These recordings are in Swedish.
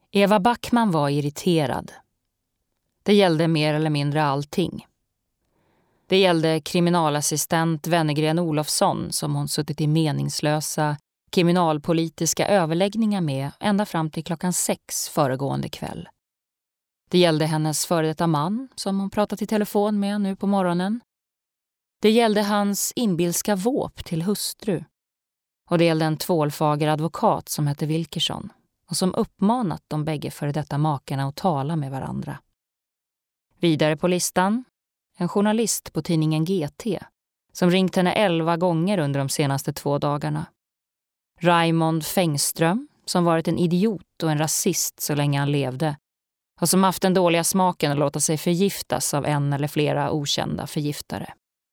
Eva Backman var irriterad. Det gällde mer eller mindre allting. Det gällde kriminalassistent Wennergren Olofsson som hon suttit i meningslösa kriminalpolitiska överläggningar med ända fram till 6:00 föregående kväll. Det gällde hennes före detta man som hon pratat i telefon med nu på morgonen. Det gällde hans inbilska våp till hustru. Och det gällde en tvålfager advokat som hette Wilkersson och som uppmanat de bägge före detta makarna att tala med varandra. Vidare på listan, en journalist på tidningen GT som ringt henne 11 gånger under de senaste 2 dagarna. Raymond Fängström som varit en idiot och en rasist så länge han levde och som haft den dåliga smaken att låta sig förgiftas av en eller flera okända förgiftare.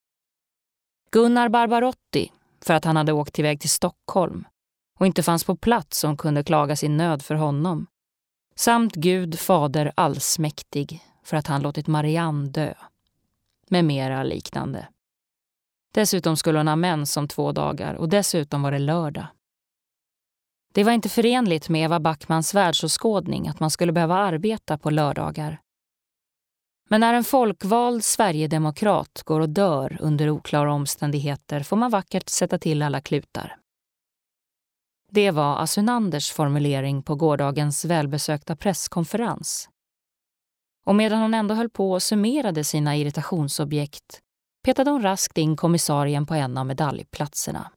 Gunnar Barbarotti för att han hade åkt iväg till Stockholm och inte fanns på plats som kunde klaga sin nöd för honom. Samt Gud fader allsmäktig för att han låtit Marianne dö. Med mera liknande. Dessutom skulle hon ha mens om 2 dagar och dessutom var det lördag. Det var inte förenligt med Eva Backmans världsåskådning att man skulle behöva arbeta på lördagar. Men när en folkvald Sverigedemokrat går och dör under oklara omständigheter får man vackert sätta till alla klutar. Det var Asunanders formulering på gårdagens välbesökta presskonferens. Och medan hon ändå höll på och summerade sina irritationsobjekt petade hon raskt in kommissarien på en av medaljplatserna.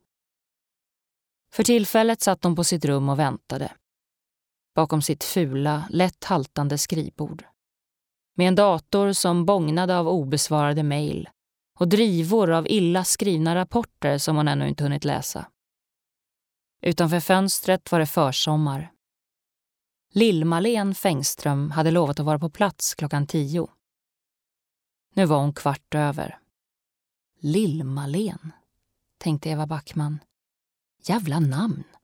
För tillfället satt hon på sitt rum och väntade. Bakom sitt fula, lätt haltande skrivbord. Med en dator som bågnade av obesvarade mejl och drivor av illa skrivna rapporter som hon ännu inte hunnit läsa. Utanför fönstret var det försommar. Lill-Malén Fängström hade lovat att vara på plats 10:00. Nu var hon 15:15. Lill-Malén, tänkte Eva Backman. Jävla namn.